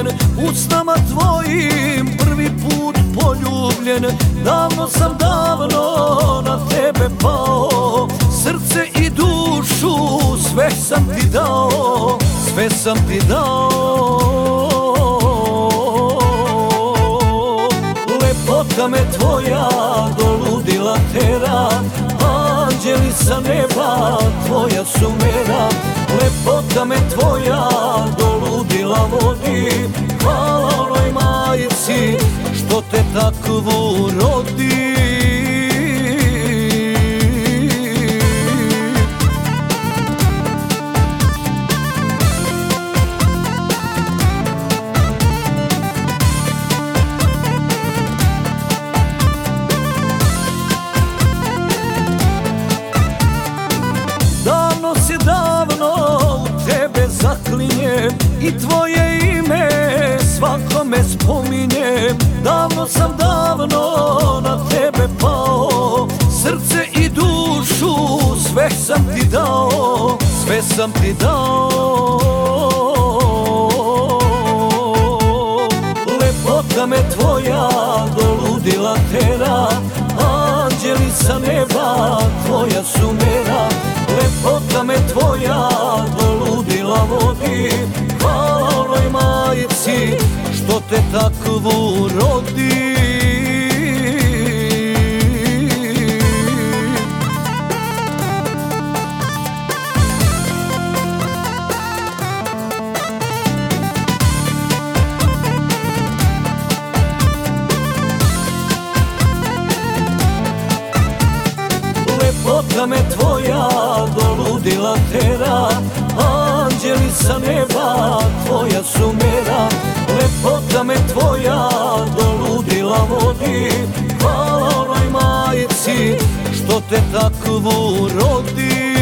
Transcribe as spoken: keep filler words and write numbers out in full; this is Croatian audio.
ljubljen, u snama tvojim prvi put poljubljen. Davno sam davno na tebe pao, srce i dušu sve sam ti dao, sve sam ti dao. Lepota me tvoja do ludila tera, anđeli sa neba tvoja su mera. Lepota me tvoja do ludila vodi, hvala onoj majici što te takvu rodi. Davno si davno u tebe zaklinjem i tvoje ime svakome spominjem. Davno sam davno na tebe pao, srce i dušu sve sam ti dao, sve sam ti dao. Lepota me tvoja do ludila tera, anđeli sa neba tvoja su mera. Lepota me tvoja do ludila vodi, hvala onoj majici što te takvu rodi. Lepota me tvoja do ludila tera, anđeli sa neba tvoja su mera. Lepota me tvoja do ludila vodi, hvala onoj majici što te takvu rodi.